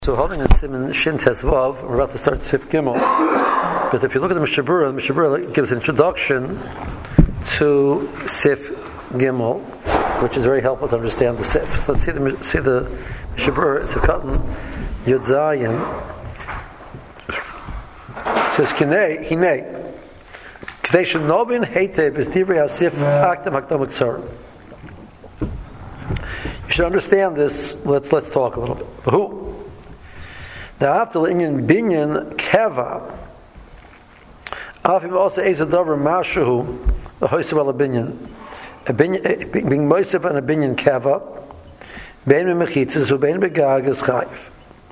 So holding in Siman Shin Tesvav, we're about to start Sif Gimel. But if you look at the Mishabura gives an introduction to Sif Gimel, which is very helpful to understand the Sif. So let's see the Mishabura. It's a cotton Yud Zayin. It says Kinei Hinei K'dei Shenovin Heitei B'Divrei HaSif Akdam Hakdam K'tzar. You should understand this. Let's talk a little bit. Who? The after Indian binyan keva. Afim also is a davar mashu the hoysev al binyan. A binyan being moisev and a binyan keva. Bein mechitzes who bein begag is chayv.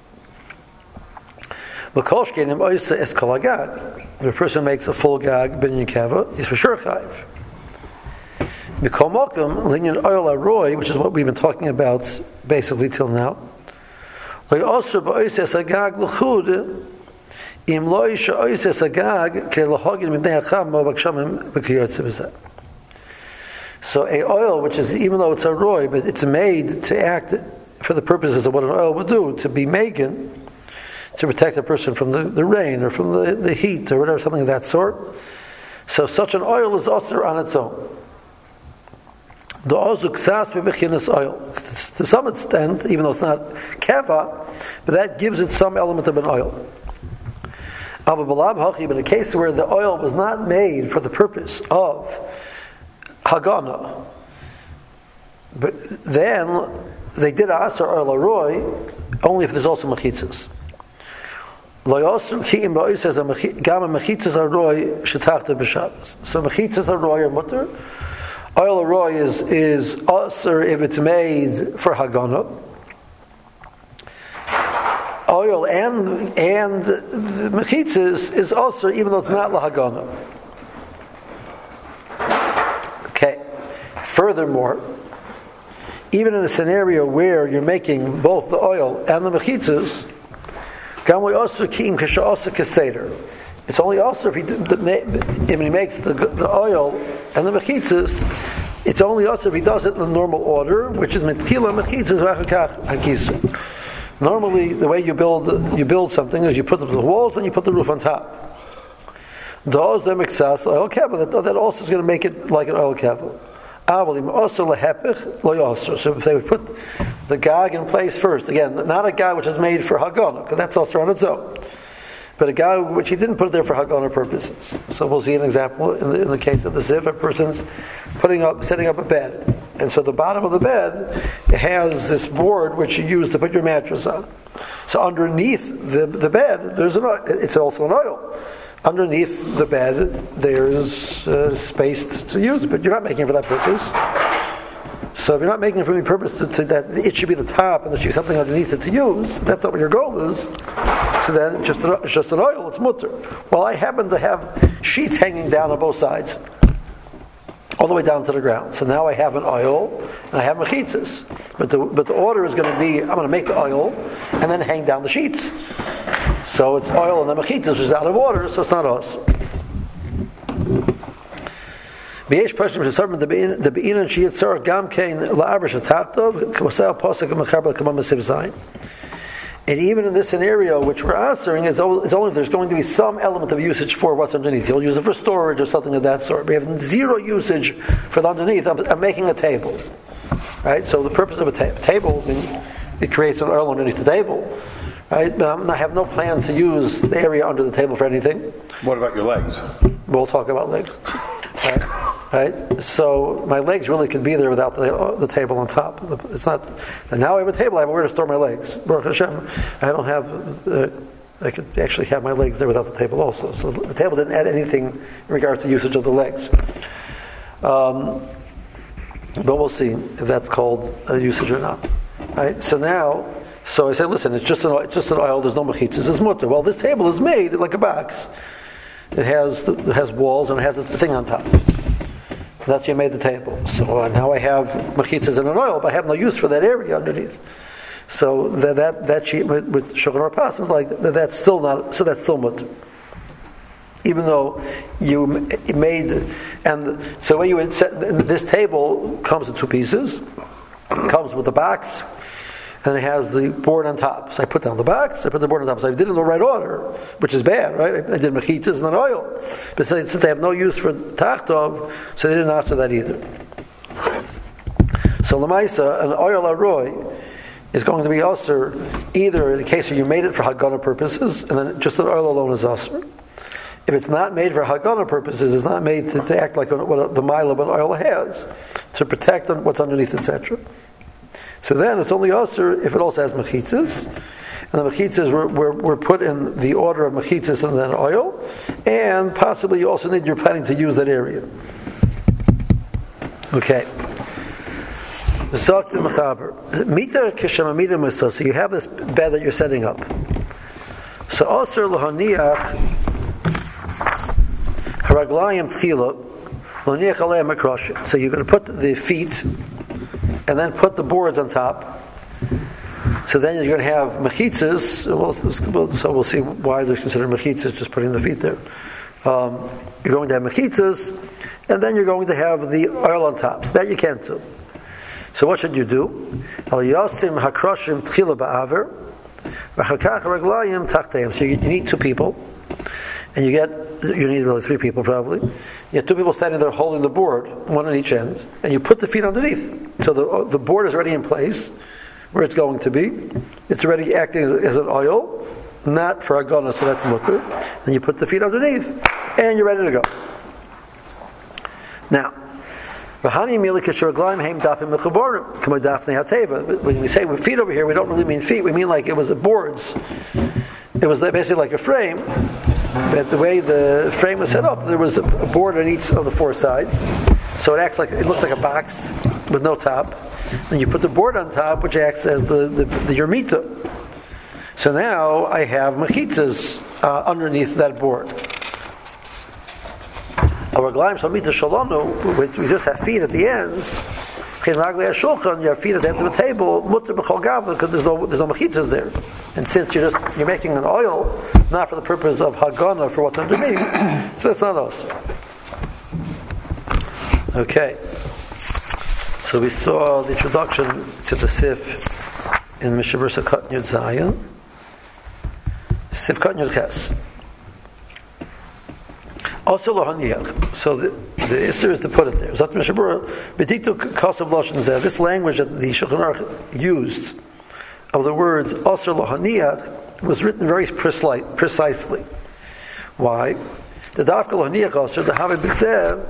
Makolshkein im oise es kolagag. If a person makes a full gag binyan keva, he's for sure chayv. Mikomokim linyan oil aroy, which is what we've been talking about basically till now. Also, ba'oises agag l'chud im loy she'oises agag ke'lohogin midnei hacham mo'bakshamim b'kiyotze b'zeh. So a oil, which is, even though it's a roy, but it's made to act for the purposes of what an oil would do, to be magen, to protect a person from the rain or from the heat or whatever, something of that sort. So such an oil is also on its own. The ozuk sas bebechinas oil, to some extent, even though it's not keva, but that gives it some element of an oil. But in a case where the oil was not made for the purpose of hagana, but then they did asar oil aroy only if there's also mechitzas. So mechitzas aroy are mutter. Oil aroy is usher if it's made for hagana. Oil and the mechitzas is usher even though it's not lahagana. Okay. Furthermore, even in a scenario where you're making both the oil and the mechitzas, gamli usher ki'im kasha usher keseder. It's only also if he makes the oil and the mechitzas. It's only also if he does it in the normal order, which is metila mechitzas v'achakach hakisu. Normally, the way you build something is you put the walls and you put the roof on top. Those them exas oil keva. That also is going to make it like an oil keva. Avalim also lehepich lo yosser. So if they would put the gag in place first, again, not a gag which is made for hagana, because that's also on its own. But a guy which he didn't put it there for hagana purposes. So we'll see an example in the case of the ziv. A person's setting up a bed, and so the bottom of the bed has this board which you use to put your mattress on. So underneath the bed, it's also an oil. Underneath the bed, there's space to use, but you're not making it for that purpose. So if you're not making it for any purpose to that it should be the top and there should be something underneath it to use, that's not what your goal is. So then it's just an oil, it's mutter. Well, I happen to have sheets hanging down on both sides, all the way down to the ground. So now I have an oil and I have mechitzas. But the order is going to be, I'm going to make the oil and then hang down the sheets. So it's oil and the mechitzas, which is out of order, so it's not us. B'yesh person the be'inan sheyitzar gam kein la'abrish atachtov k'mosel posek mechaber k'mam mesiv zayin. And even in this scenario, which we're answering, it's only if there's going to be some element of usage for what's underneath. You'll use it for storage or something of that sort. We have zero usage for the underneath. I'm making a table, right? So the purpose of a table, it creates an oil underneath the table, right? But I have no plan to use the area under the table for anything. What about your legs? We'll talk about legs. Right? So my legs really could be there without the table on top. It's not. And now I have a table. I have where to store my legs. Baruch Hashem, I don't have. I could actually have my legs there without the table also. So the table didn't add anything in regards to usage of the legs. But we'll see if that's called a usage or not. Right? So I said, listen, it's just an oil. There's no mechitzas. It's mutter. Well, this table is made like a box. It has walls and it has a thing on top. That's you made the table. So now I have mechitzas and an oil, but I have no use for that area underneath. So that sheet with shulchan aruch is like that's still not. So that's still mutter. Even though you made, and so when you would set this table comes in two pieces. It comes with a box and it has the board on top. So I put down the box, I put the board on top. So I did it in the right order, which is bad, right? I did mechitzas and then oil. But since they have no use for tachtov, so they didn't ask for that either. So Lamaisa, an oil aroy, is going to be usher either in the case where you made it for Hagana purposes, and then just the oil alone is usher. If it's not made for Hagana purposes, it's not made to act like what the mile of an oil has, to protect what's underneath, etc. So then it's only usher if it also has mechitzas, and the mechitzas were put in the order of mechitzas and then oil, and possibly you also you're planning to use that area. Okay. So you have this bed that you're setting up. So also lahaniach haraglayim tchila lahaniach aleim akrosh. So you're going to put the feet and then put the boards on top. So then you're going to have mechitzas. So we'll see why there's considered mechitzas, just putting the feet there. You're going to have mechitzas, and then you're going to have the oil on top. So that you can't do. So what should you do? So you need two people, and you need really three people probably. You have two people standing there holding the board, one on each end, and you put the feet underneath. So the board is already in place where it's going to be. It's already acting as an oil, not for agana, so that's mutter. Then you put the feet underneath, and you're ready to go. Now, when we say with feet over here, we don't really mean feet. We mean like it was the boards. It was basically like a frame. But the way the frame was set up, there was a board on each of the four sides. So it looks like a box with no top. Then you put the board on top, which acts as the yermita. So now I have mechitzas underneath that board. Our gleim shalmita shalonu, we just have feet at the ends. You have feet at the end of the table, mutter b'chol gavla, because there's no mechitzas there. And since you're making an oil, not for the purpose of hagana, for what's underneath, so it's not us. Okay. So we saw the introduction to the Sif in Mishabur Sakot Yud Zayin. Sif Kot Yud Ches. Also lohaniach. So the issue is to put it there. Zat Mishabura b'ditu kasav lashon zeh. This language that the Shulchan Aruch used of the words also lohaniach was written very precisely. Why? The dafka lohaniach also the havid b'zev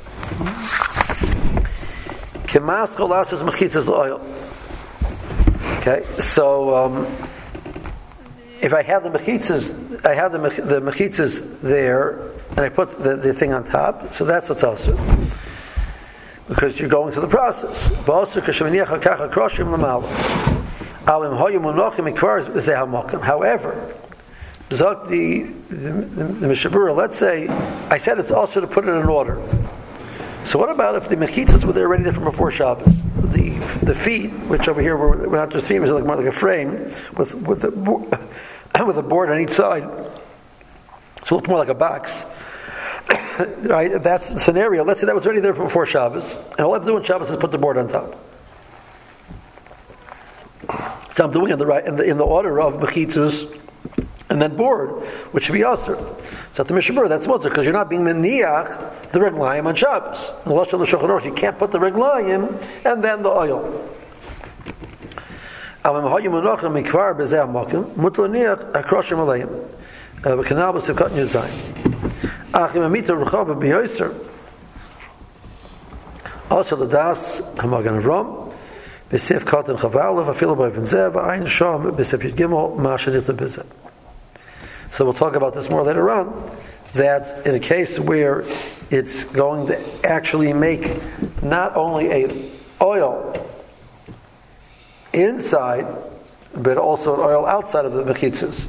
kemas cholashes mechitzas oil. Okay, so if I have the mechitzas, I have the mechitzas there. And I put the thing on top, so that's what's also. Because you're going through the process. However, the Mishabura, let's say, I said it's also to put it in order. So what about if the mechitzas were there already from before Shabbos? The feet, which over here were not just feet, it was like more like a frame with a board on each side. So it looked more like a box. Right, if that's the scenario, let's say that was already there before Shabbos, and all I have to do on Shabbos is put the board on top. So I'm doing it in the order of mechitzas and then board, which should be aser. So at the Mishabur, that's mutter, because you're not being meniach the reglayim on Shabbos. In the Lashon of the Shulchan Aruch, you can't put the reglayim and then the oil. Also the das hamagan Avram b'sif katan chavalav afilu b'ayvin zeh v'ayin sham b'sif yud gimel ma'ashenitah b'zeh. So we'll talk about this more later on. That in a case where it's going to actually make not only a oil inside, but also an oil outside of the mechitzas.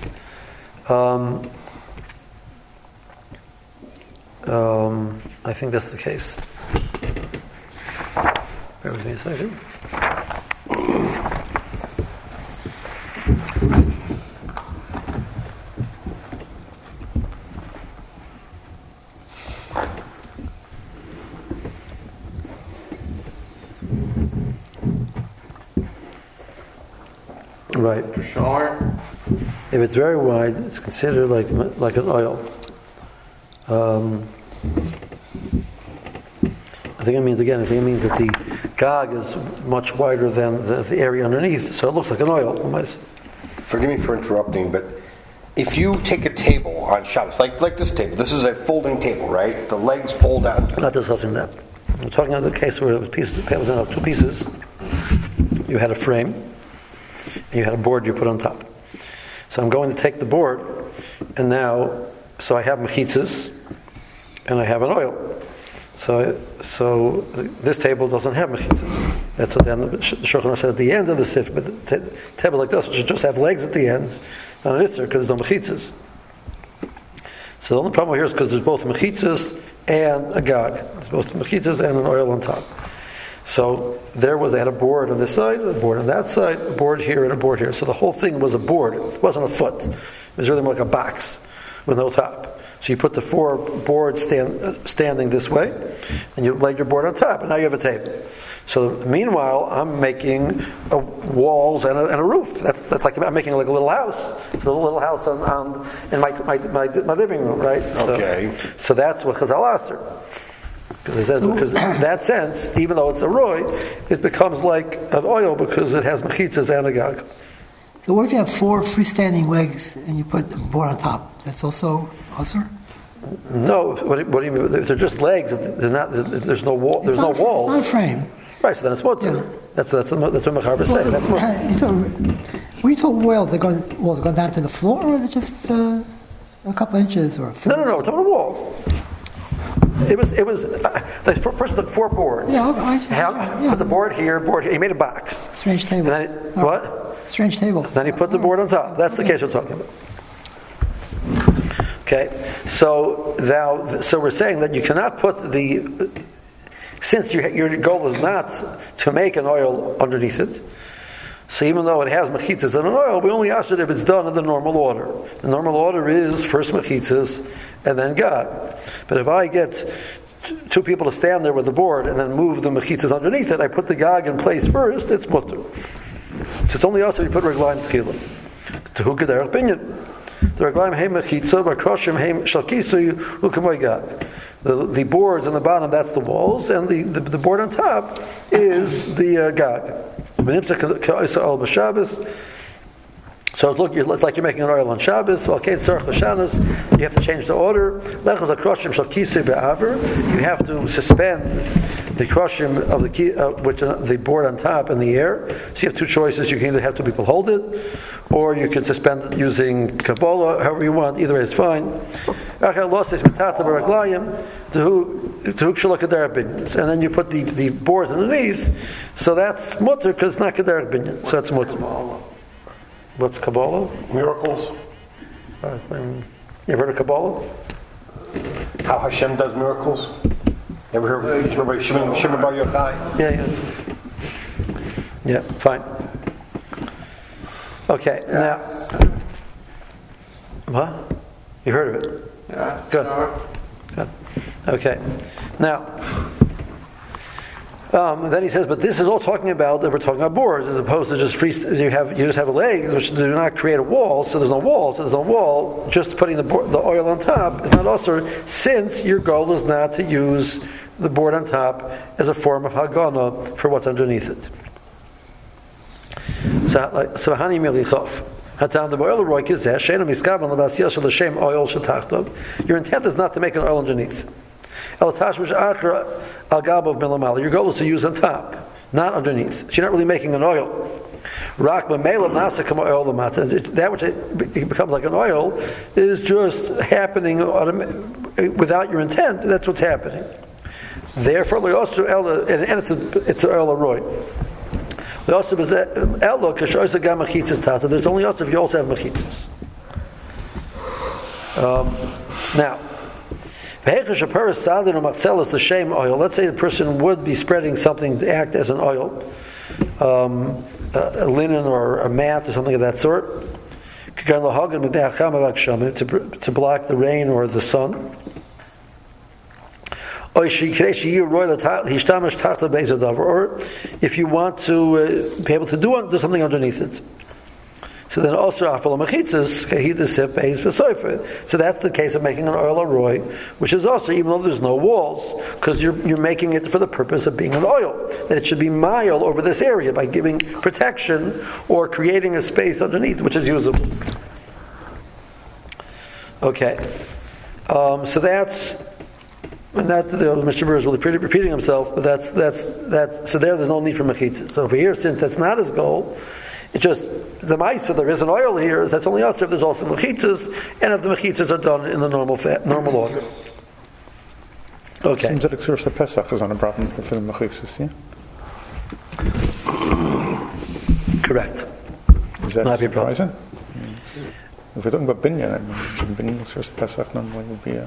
I think that's the case. Bear with me a second. Right. If it's very wide, it's considered like an oil. I think it means that the gag is much wider than the area underneath, so it looks like an oil. Forgive me for interrupting, but if you take a table on Shabbos, like this table, this is a folding table, right? The legs fold out. I'm not discussing that. I'm talking about the case where it was in two pieces. You had a frame, and you had a board you put on top. So I'm going to take the board, and now, so I have mechitzas, and I have an oil. So this table doesn't have mechitzas. That's what then the Shulchan Aruch said at the end of the sif. But the table like this should just have legs at the ends, not an isser, because there's no mechitzas. So the only problem here is because there's both mechitzas and a gag. There's both mechitzas and an oil on top. So they had a board on this side, a board on that side, a board here, and a board here. So the whole thing was a board. It wasn't a foot. It was really more like a box with no top. So you put the four boards standing this way, and you lay your board on top, and now you have a table. So meanwhile, I'm making walls and a roof. That's like I'm making like a little house. It's a little house in my living room, right? Okay. So that's what Chazal asked her. Because in that sense, even though it's a roy, it becomes like an oil because it has mechitzas and a gag. So what if you have four freestanding legs and you put the board on top? That's also usher? No. What do you mean? If they're just legs, they're not. There's no wall. There's no wall. It's not a frame. Right. So then it's mutter. Yeah. That's what Mechaber is saying. When you talk walls, they're going down to the floor, or they're just a couple inches, or? No. We're talking about a wall. It was. The person took four boards. Put the board here. He made a box. Strange table. And then what? Strange table. Then he put the board on top. That's the case we're talking about. Okay, so we're saying that you cannot put since your goal is not to make an oil underneath it. So even though it has mechitzas and an oil, we only ask it if it's done in the normal order. The normal order is first mechitzas and then gag. But if I get two people to stand there with the board and then move the mechitzas underneath it, I put the gag in place first. It's mutter. So it's only also if you put reglaim tchilah. To who could there opinion? The reglaim heim mechitza, bakroshim heim shalkisu ukamoy gag. The boards on the bottom, that's the walls, and the board on top is the gag. So it's like you're making an oil on Shabbos. You have to change the order. You have to suspend the kroshim of the board on top in the air. So you have two choices. You can either have two people hold it, or you can suspend it using Kabbalah, however you want. Either way is fine. And then you put the boards underneath. So that's mutter because it's not Kederach Binyan. So that's mutter. What's Kabbalah? Miracles. You ever heard of Kabbalah? How Hashem does miracles? Ever heard of Shimon Bar Yochai? Yeah, fine. Okay, now. What? You heard of it? Yeah. Good. Okay. Now. Then he says, but this is all talking about that we're talking about boards as opposed to just free. You just have legs which do not create a wall, so there's no wall. So there's no wall. Just putting the oil on top is not also, since your goal is not to use the board on top as a form of hagana for what's underneath it. So hani milichov. Your intent is not to make an oil underneath. Your goal is to use on top, not underneath. So you're not really making an oil. That which it becomes like an oil is just happening without your intent. That's what's happening. Therefore, and it's an oil roy. There's only also if you also have mechitzas. Now. Let's say the person would be spreading something to act as an oil, a linen or a mat or something of that sort, to block the rain or the sun. Or if you want to be able to do something underneath it. So then also afal mechitzas kahidasip beis b'soifer. So that's the case of making an oil arroy, which is also, even though there's no walls, because you're making it for the purpose of being an oil, that it should be mile over this area by giving protection or creating a space underneath which is usable. Okay, so that's. And that Mr. Burr is really repeating himself, but that's so there's no need for mechitzas. So over here, since that's not his goal, it's just the ma'isa, there is an oil here, that's only us if there's also mechitzas, and if the mechitzas are done in the normal order. Okay. Seems that Xeris Pesach is on a problem for the mechitzas, yeah? Correct. Is that surprising? If we're talking about binyan, binyan Xeris Pesach normally would be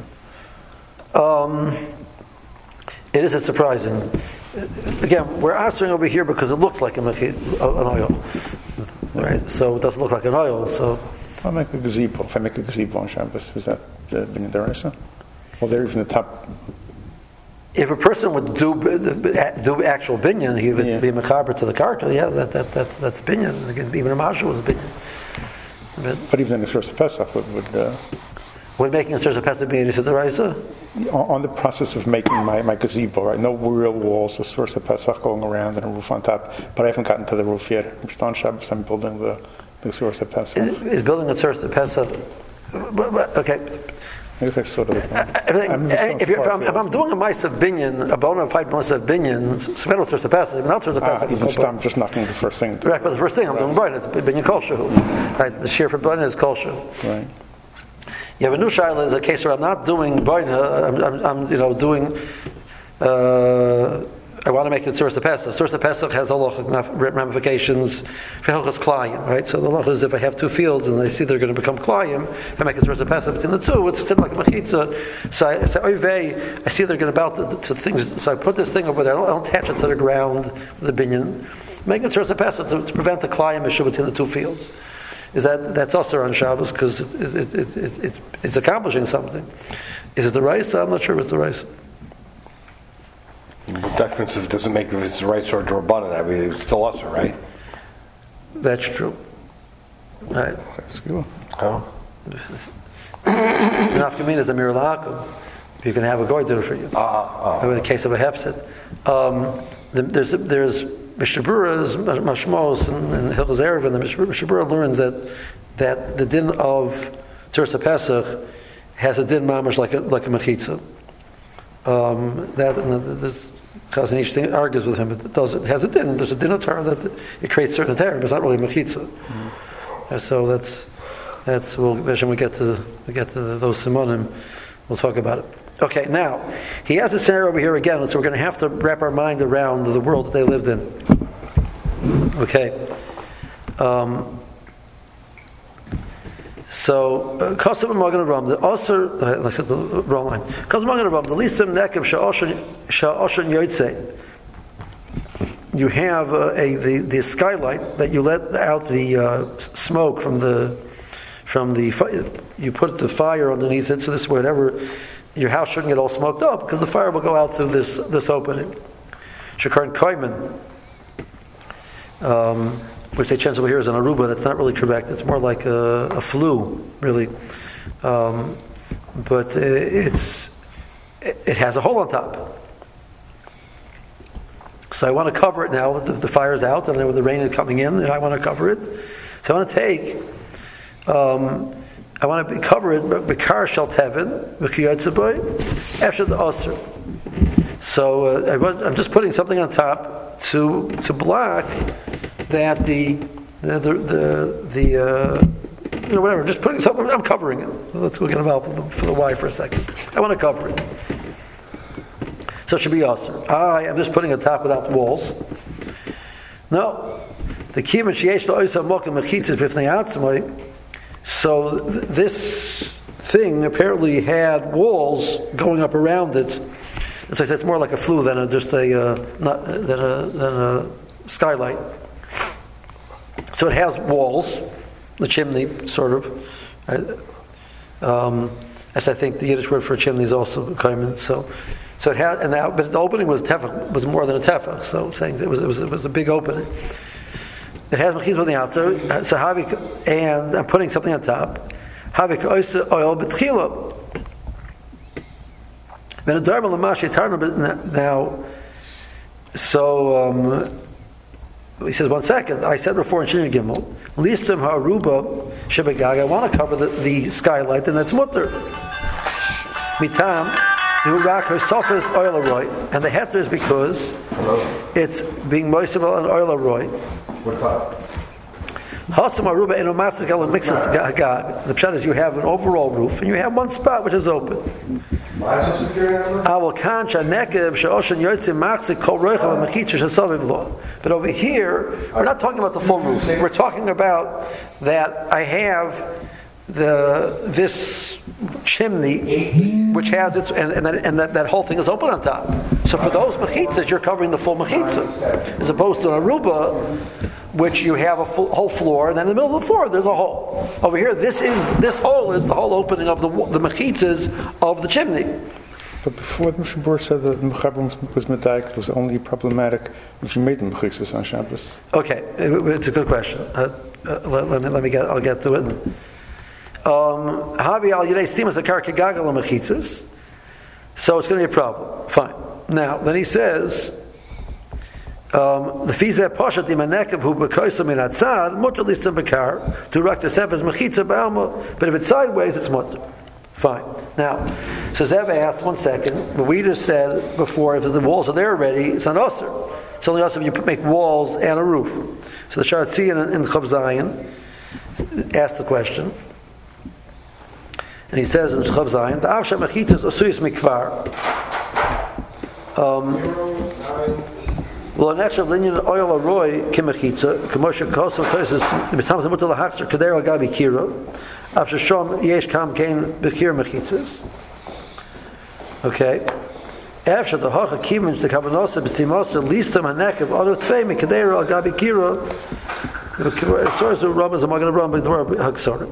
it is surprising. Again, we're answering over here because it looks like an oil, right? So it doesn't look like an oil. So I'll make a gazebo. If I make a gazebo on Shabbos, is that binyan deraisa? Well, there even the top. If a person would do actual binyan, he would be mechaber to the character. Yeah, that's binyan. Again, even a masha was binyan. But even in the Xeris Pesach would making a Xeris Pesach be a deraisa? On the process of making my gazebo, right? No real walls, a Xeris Pesach going around and a roof on top. But I haven't gotten to the roof yet. I'm just on Shabbos. I'm building the Xeris Pesach. Is building a Xeris Pesach? Okay. I guess I sort of. If I'm doing a ma'asav binyan, a bona fide ma'asav binyan, so Xeris Pesach, not Xeris Pesach. I'm just knocking the first thing. Right, but the first thing I'm doing right, it's binyan kolshu. Right, the shear for binyan is kolshu. Right. You have a new shaila is a case where I'm not doing boina. I'm doing. I want to make it Xeris Pesach. Xeris Pesach has halachic ramifications for hilchos klayim, right? So the halacha is if I have two fields and I see they're going to become klayim, if I make it Xeris Pesach between the two, it's still like a mechitza. So I say, I see they're going about to things. So I put this thing over there. I don't attach it to the ground with the binyan. Make it Xeris Pesach to prevent the klayim issue between the two fields. Is that's also on Shabbos because it's accomplishing something. Is it the rice? I'm not sure if it's the rice. What difference if it doesn't make if it's the rice or drabanan? I mean, it's still usher, right? That's true. Right. That's good. Oh. Nafkamin is a mir lahakum. You can have a goy do it for you. In the case of a hefset, there's Mishabura's Mashmos and Hilchos Erev, and the Mishabura learns that the din of Xeris Pesach has a din mamash like a mechitza. This Chazon Ish thing argues with him, but it has a din. There's a din of Torah that it creates certain Torah, but it's not really mechitza. So that's when we get to those simonim, we'll talk about it. Okay, now he has a scenario over here again, so we're going to have to wrap our mind around the world that they lived in. Okay, so Kosev Magen Avraham, the Osir, I said the wrong line. Kosev Magen Avraham, the listim nekev sha'oshen yotzei. You have the skylight that you let out the smoke from the you put the fire underneath it, so this whatever. Your house shouldn't get all smoked up because the fire will go out through this opening. Shekaron koimen, which they change over here as an aruba. That's not really correct. It's more like a flue, really. But it has a hole on top. So I want to cover it now. The fire's out, and then when the rain is coming in, I want to cover it. So I want to take. I want to cover it, Bekar Shal Tevin, B'Kiyotzaboy, after the Osir. So I'm just putting something on top to block that whatever. Just putting something. I'm covering it. Let's get involved for the Y for a second. I want to cover it. So it should be Osir. I am just putting on top without walls. No, the Kiyam Sheyesh LaOisa Mokim Mechitzas B'Fnei Atzmai. So this thing apparently had walls going up around it. As I said, it's more like a flue than just a skylight. So it has walls, the chimney, sort of. As I think the Yiddish word for a chimney is also kaimen. So it had, but the opening was more than a tefach. So saying it was a big opening. It has mechitza on the outside. So and I'm putting something on top. Havik oisa oil betchila. Now, so he says, 1 second. I said before in Shin Gimel, listum ha'aruba shebegag. I want to cover the skylight, and that's mutter. Mitam hurak herselfis oil aroy, and the heter is because it's being moistened on oil aroy. Hasam aruba eno matzikal and mixes gag. The pshat is you have an overall roof, and you have one spot which is open. But over here, we're not talking about the full roof. We're talking about that I have this chimney, which has its and that whole thing is open on top. So for those mechitzas, you're covering the full mechitza, as opposed to an aruba, which you have a whole floor, and then in the middle of the floor there's a hole. Over here, this hole is the whole opening of the mechitzas of the chimney. But before the Mishabur said that the Mechaber was medayik, it was only problematic if you made the mechitzas on Shabbos. Okay, it's a good question. I'll get to it. Havi al yidei stimas akar kegagal mechitzas. So it's going to be a problem. Fine. Now, then he says, the fizeh pashat imanekav hu bekoisa min atzad mutter listam bekar to rak the sefes mechitza ba'alma. But if it's sideways, it's mutter. Fine. Now, so Zev asked, 1 second, but we just said before, if the walls are there already, it's not usher. It's only usher if you make walls and a roof. So the Sharatzi in Chav Zayin asked the question, and he says in Chav Zayin, the Avsha Mechitzas Asuyas Mikvar. Well, an extra linyan oil aroy kimechitza, Kamosha Kosom Tosis, the Mitam Zamutal Haxer, Kader al Gabi Kira. After Shom Yesh Kam Kain Bekir Mechitzas. Okay. After the Hacha Kimmich the Kabanosa Bistimosa Listam Hanekav Otto Tvei Mekadeira Al Gabi Kira. Source of Rabbis are going to run by the word Haksor.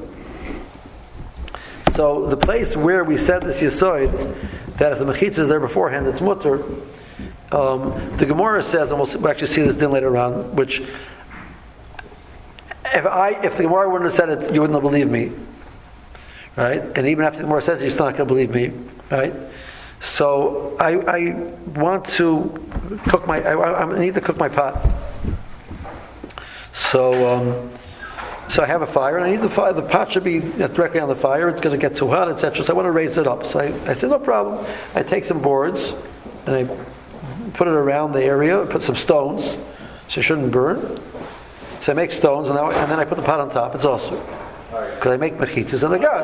So the place where we said this Yisoid, that if the Mechitzas is there beforehand, it's mutter. The Gemara says, and we'll actually see this din later on, which if the Gemara wouldn't have said it, you wouldn't have believed me, right? And even after the Gemara says it, you're still not going to believe me, right? So I want to cook I need to cook my pot. So I have a fire, and I need the fire. The pot should be directly on the fire. It's going to get too hot, etc. So I want to raise it up. So I said, no problem. I take some boards and I put it around the area. Put some stones, so it shouldn't burn. So I make stones, and then I put the pot on top. It's also because I make mechitzas and the god.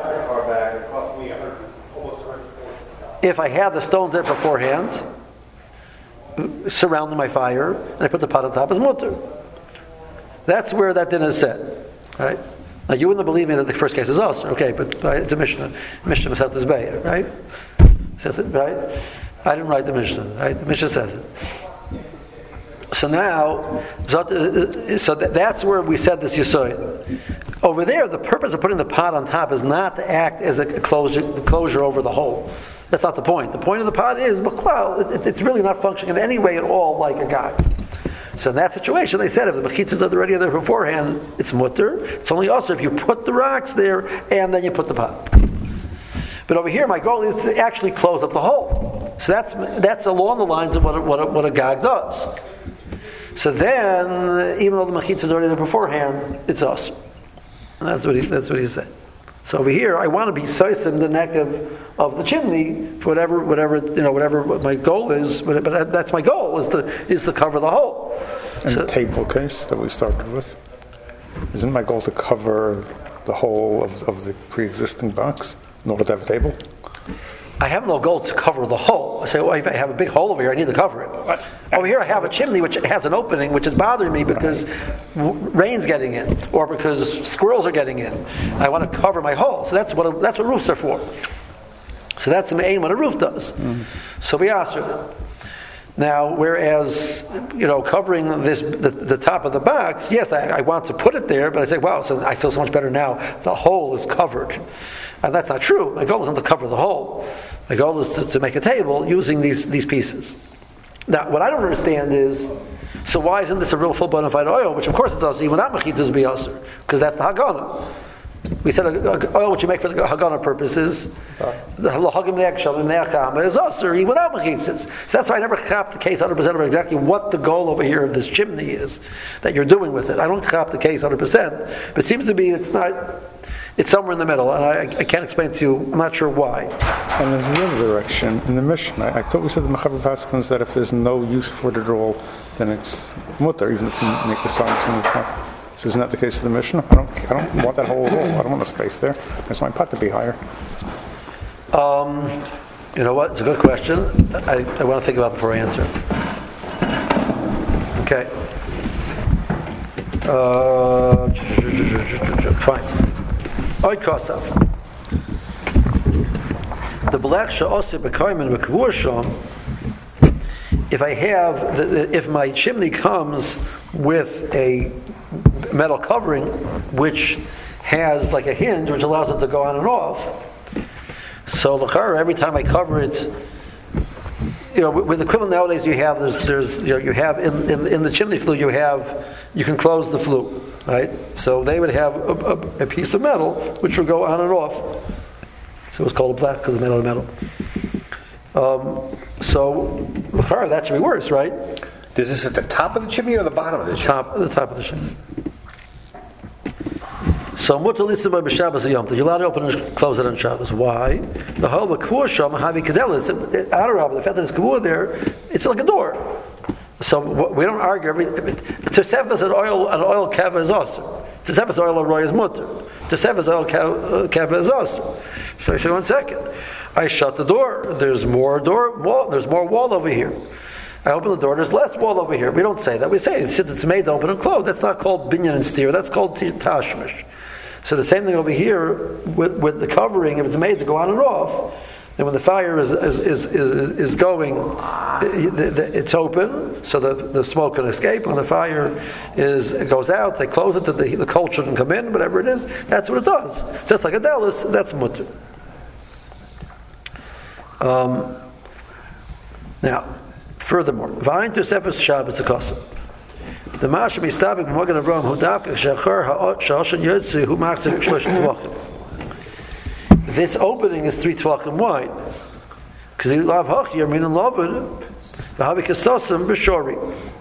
If I have the stones there beforehand, surrounding my fire, and I put the pot on top, it's mutter. That's where that din is said, right? Now you wouldn't believe me that the first case is us, okay? But it's a Mishnah. Mishnah Masat Bay, right? Says it, right? I didn't write the Mishnah, right? The Mishnah says it. So now, that's where we said this Yisoid. Over there, the purpose of putting the pot on top is not to act as a closure over the hole. That's not the point. The point of the pot is, it's really not functioning in any way at all like a guy. So in that situation, they said if the mechitzas are already there beforehand, it's mutter. It's only also if you put the rocks there and then you put the pot. But over here, my goal is to actually close up the hole. So that's along the lines of what a gag does. So then, even though the mechitzah is already there beforehand, it's us. And that's what he said. So over here, I want to be soisim the neck of the chimney for whatever my goal is. But that's my goal is to cover the hole. And the table case that we started with, isn't my goal to cover the whole of the pre-existing box in order to have a table? I have no goal to cover the hole. I say, if I have a big hole over here, I need to cover it. Over here, I have a chimney which has an opening, which is bothering me because rain's getting in, or because squirrels are getting in. I want to cover my hole. So that's what roofs are for. So that's the aim what a roof does. Mm-hmm. So we answered it. Now, whereas covering the top of the box, yes, I want to put it there, but I say, wow, so I feel so much better now. The hole is covered. And that's not true. My goal isn't to cover the hole. My goal is to make a table using these pieces. Now, what I don't understand is So why isn't this a real full bona fide oil? Which of course it does, even without mechitzas be aser, because that's the hagana. We said oil which you make for the hagana purposes, the halachim ne'eksham and ne'acham is aser even without mechitzas. So that's why I never chap the case 100% of exactly what the goal over here of this chimney is that you're doing with it. I don't chap the case 100%, but it seems to be it's not. It's somewhere in the middle, and I can't explain to you. I'm not sure why. And in the other direction, in the Mishnah, I thought we said the Mechaber Paskins that if there's no use for it at all, then it's mutter, even if you make the signs in the top. So isn't that the case of the Mishnah? I don't want that hole at all. I don't want the space there. I just want my pot to be higher. You know what? It's a good question. I want to think about it before I answer. Okay. Fine. Oy kosav. The black sha'osir b'kayman b'kavur sham. If my chimney comes with a metal covering which has like a hinge which allows it to go on and off, so l'chara every time I cover it, with the equivalent nowadays you have you have in the chimney flue you can close the flue. Right, so they would have a piece of metal which would go on and off. So it's called a black because it's made out of metal. So that should be worse, right? Is this at the top of the chimney or the bottom of the chimney? The top of the chimney. So mutalisa by b'Shabbos yom. You're allowed to open and close it on Shabbos. Why? The whole kavur sham havi kadelis. The fact that it's kavur there, it's like a door. So we don't argue. Tosefes an oil kava is also. Tosefes oil of roy is mutter. Tosefes oil kava is also. So I said, 1 second. I shut the door. There's more wall. There's more wall over here. I open the door. There's less wall over here. We don't say that. We say since it's made to open and close. That's not called binyan and steer. That's called tashmish. So the same thing over here with the covering. If it's made to go on and off. And when the fire is going, it's open, so the smoke can escape. When the fire goes out, they close it, the cold shouldn't come in, whatever it is. That's what it does. So that's like a delis, that's mutter. Now, furthermore, v'ayin tosefes Shabbos akasa. The Masha mistabik b'magen Avraham hu davka she'achar ha'oshan yotzi hu machzik shlosh tvachim. This opening is 3 tvachim wide. Because he lav hachir min and loved the havi kasosim b'shori.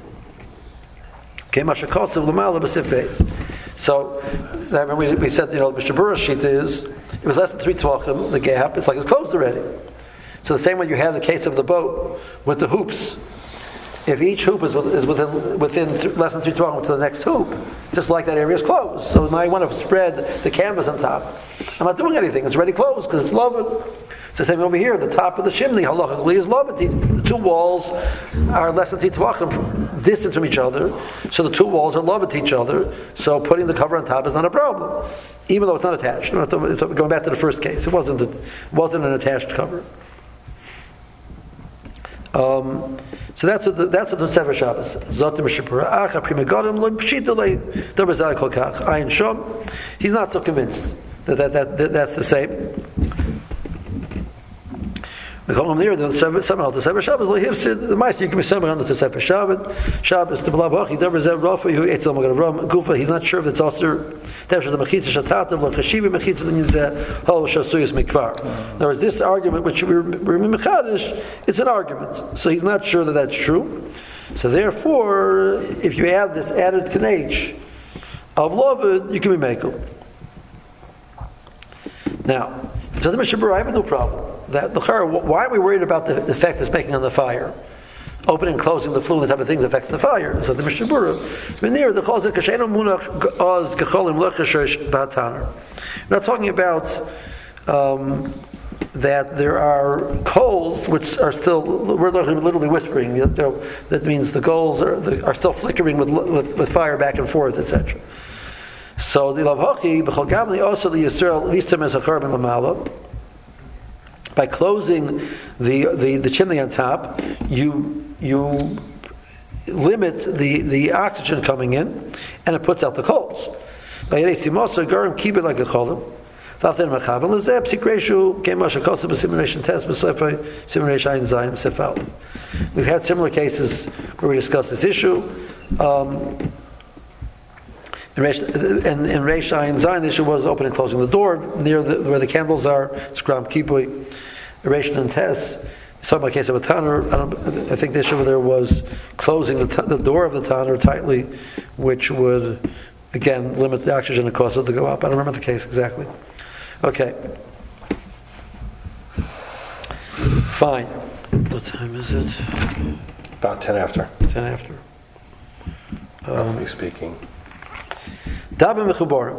Came ashakasav l'mala b'sif beis. So we said the Mishnah Berurah sheet is it was less than 3 tvachim the gap. It's like it's closed already. So the same way you have the case of the boat with the hoops. If each hoop is within less than 3 tvachim to the next hoop, just like that area is closed. So now I want to spread the canvas on top. I'm not doing anything. It's already closed because it's loved. It's the same over here. The top of the chimney, halachically, is loved. The 2 walls are less than 3 tvachim distance from each other. So the 2 walls are loved to each other. So putting the cover on top is not a problem, even though it's not attached. Going back to the first case, it wasn't an attached cover. So that's what the Sefer Shabbos. Zotim Shapura Acha Prima Godim Lo Pshitale Dabazai Kol Kach Ayin Shom. He's not so convinced that's the same. The Chol Near the Sefer Shabbos Lo Hifsid the Meister you can be somewhere on the Sefer Shabbos the Balabachi Dabazai Rafa who ate some Magan Gufa. He's not sure if it's also Tevsha the Mechitza Shatatim Lo Chashivi Mechitza the Ninzeh Hol Shasuyus Mikvar. In other words, this argument which we're Mechadish, it's an argument. So he's not sure that that's true. So therefore, if you add this added kanech of Lovid, you can be Mekel. Now, to the Mishnah Berurah, I have no problem. Why are we worried about the effect it's making on the fire? Opening and closing the flue, the type of things affects the fire. So the Mishnah Berurah, we're not talking about that there are coals which are still, we're literally whispering. That means the coals are still flickering with fire back and forth, etc. So the lavhachi b'chol gamli also the yisrael listam as a carbon lamala. By closing the chimney on top, you limit the oxygen coming in, and it puts out the coals. We've had similar cases where we discussed this issue. In Reish Ayin Zayin, the issue was opening and closing the door near where the candles are. Skram Kipui, Reish and Tes. Talking about a case of a tanner. I think the issue there was closing the door of the tanner tightly, which would again limit the oxygen and cause it to go up. I don't remember the case exactly. Okay. Fine. What time is it? About 10 after. 10 after. Roughly speaking. Dabim mechuborim.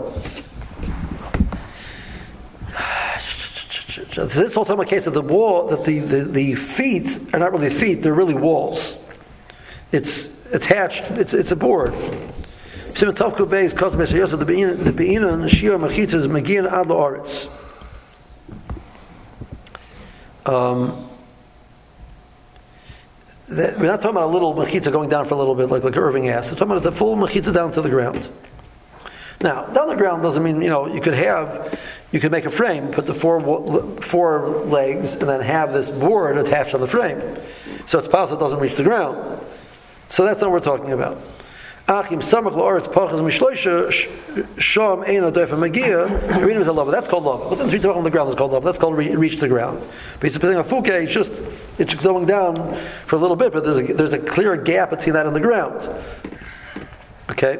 This is all talking about a case of the wall, that the feet are not really feet, they're really walls. It's attached, it's a board. The be'inan shia mechitzas megian ad la'aretz. We're not talking about a little mechitza going down for a little bit, like Irving asked. We're talking about the full mechitza down to the ground. Now, down the ground doesn't mean, you could make a frame, put the four legs, and then have this board attached to the frame. So it's possible it doesn't reach the ground. So that's not what we're talking about. Achim samach la'aretz pachas mishloisha sham ein adoif magia. Arena is a lava. That's called lava. Within 3 talking on the ground is called lava. That's called reach the ground. But it's putting a fuke. It's going down for a little bit, but there's a clear gap between that and the ground. Okay.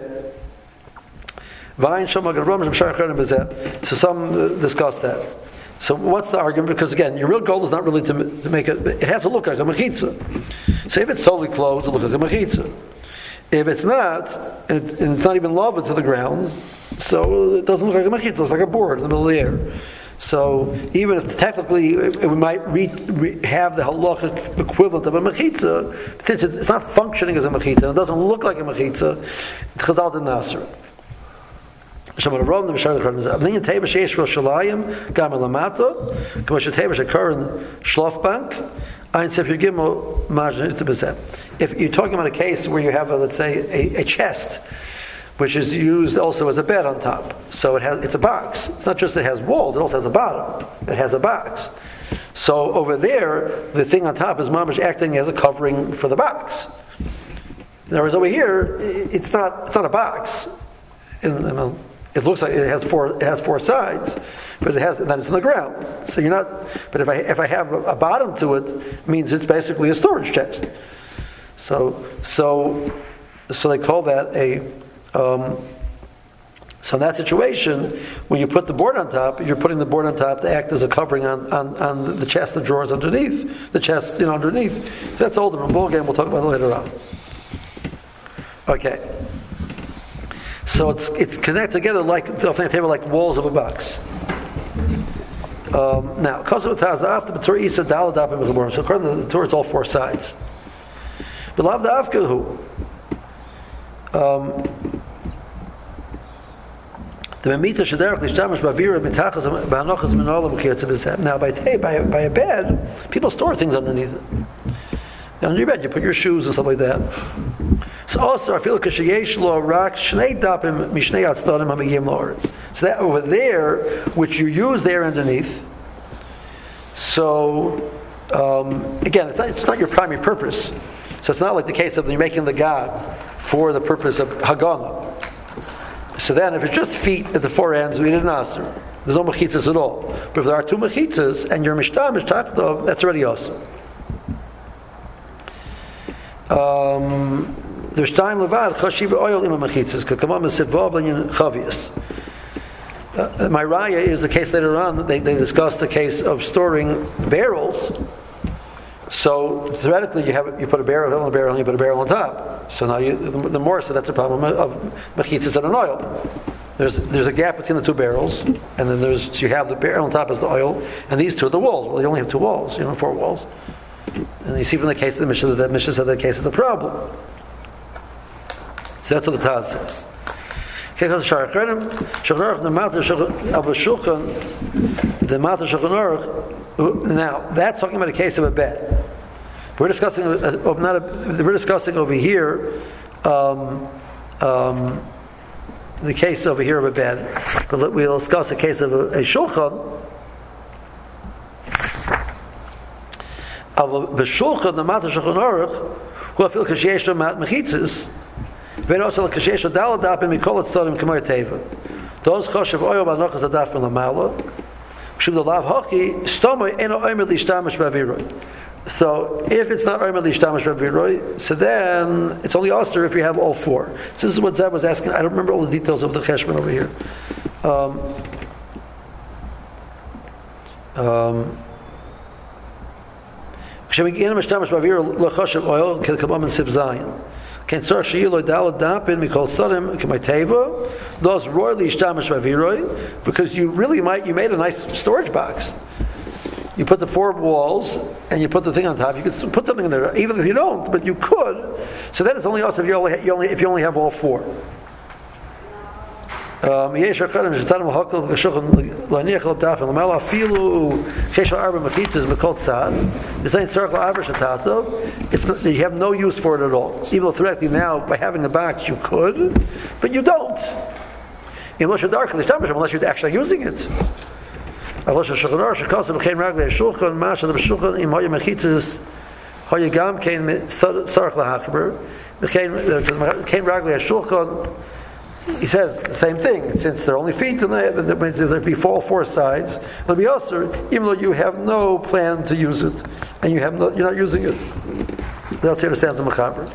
So some discuss that. So what's the argument? Because again, your real goal is not really to make it. It has to look like a mechitza. So if it's totally closed, it looks like a mechitza. If it's not, and it's not even lava to the ground, so it doesn't look like a mechitza. It looks like a board in the middle of the air. So even if technically it might have the halachic equivalent of a mechitza, it's not functioning as a mechitza. It doesn't look like a mechitza. It's chazal de nasr. So when Ron the Mishar the Quran is Avnin Teva Sheish Rosh Shalayim Gam Lamata K'mo Teva Shekarin Shlofbank Ein Sefer Gimel Majnit Bezeh. If you're talking about a case where you have let's say a chest, which is used also as a bed on top, so it's a box. It's not just that it has walls; it also has a bottom. It has a box. So over there, the thing on top is mamash acting as a covering for the box. In other words, over here, it's not a box. It looks like it has four sides, but then it's in the ground. So you're not. But if I have a bottom to it means it's basically a storage chest. So they call that a. So in that situation, when you put the board on top, you're putting the board on top to act as a covering on the chest of drawers underneath the chest, underneath. So that's all the ball game. We'll talk about it later on. Okay. So it's connected together like walls of a box. Now, because of the after the Torah Isa Daladap and so according to the Torah, it's all 4 sides. But love the Afkahu. The Memita Shaderach Lishtamash Bavira Mitachas Banochas Minola Mukhiyatzibizem. Now, by a bed, people store things underneath it. Under your bed, you put your shoes and stuff like that. So also, I feel kashayesh lo rak shnei dapim mishnei atzdadim hamigim la'aretz. So that over there, which you use there underneath. So again, it's not your primary purpose. So it's not like the case of you're making the god for the purpose of hagana. So then, if it's just feet at the 4 ends, we didn't answer. There's no mechitzas at all. But if there are 2 mechitzas and your mishtah mishtachdov, that's already awesome. There's time levad chashiva oil ima mechitzas kakamam esivov lenyan chavius. My raya is the case later on. They discussed the case of storing barrels. So theoretically, you put a barrel on a barrel and you put a barrel on top. So now the more so that's a problem of mechitzas and an oil. There's a gap between the 2 barrels, and then you have the barrel on top as the oil, and these 2 are the walls. Well, you only have 2 walls, 4 walls. And you see from the case of the Mishnah that Mishnah said that case is a problem. So that's what the Taz says. Now that's talking about a case of a bed. We're discussing in the case over here of a bed, but we'll discuss the case of a shulchan. The shulchan, the matzah shulchan aruch, who feel kashesh mat mechitzes, but also kashesh dalad dapim mikol tzodim k'moy teva. Those choshev oil b'anochas adaf from the mala. Shub the lav hoki stomoy eno omer lishtamish b'aviroi. So if it's not omer lishtamish b'aviroi, so then it's only aser if you have all four. So this is what Zev was asking. I don't remember all the details of the cheshbon over here. Those royally ishtamish b'aviroi, because you made a nice storage box. You put the four walls and you put the thing on top. You could put something in there, even if you don't, but you could. So then it's only also if you only have all four. If it's not Arba Mechitzes Mekol Tzad, you're saying circle Arba Shatato, you have no use for it at all. Even though theoretically now, by having the box, you could, but you don't. Unless you're actually using it. He says the same thing. Since they're only feet, and that means if there be four sides, it'll be usher, even though you have no plan to use it, and you're not using it. That's here understands the mechaber.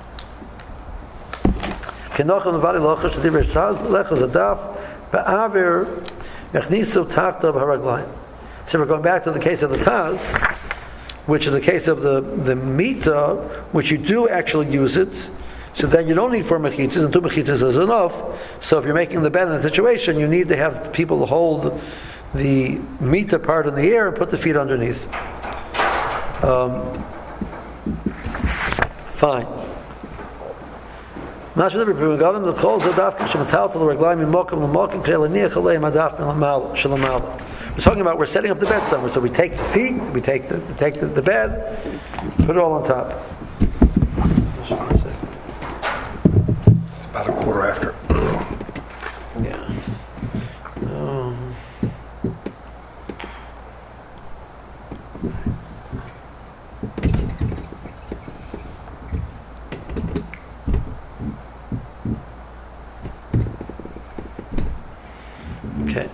So we're going back to the case of the Taz, which is the case of the Mita, which you do actually use it. So then you don't need 4 mechitzas, and 2 mechitzas is enough. So if you're making the bed in a situation, you need to have people to hold the mita part in the air and put the feet underneath. Fine. We're talking about we're setting up the bed somewhere. So we take the feet, we take the bed, put it all on top. About a quarter after. Yeah. Okay.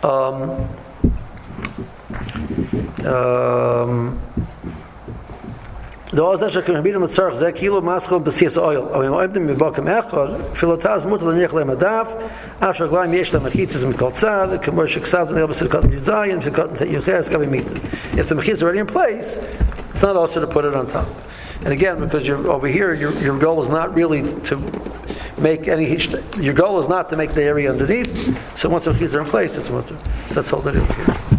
The Ozah can be in the tzarch ze kilo maschal b'sias oil. Avim oibdim mibakim echad filataz mutal nich lemadaf after gleim yesh la mechitzas mikol tzad k'mor sheksav neil b'sirkat yuzayin b'sirkat yuches kavi mita. If the mechitzas is already in place, it's not also to put it on top. And again, because you're over here, your goal is not really to make any. Your goal is not to make the area underneath. So once the mechitzas are in place, it's mutter. So that's all that is here.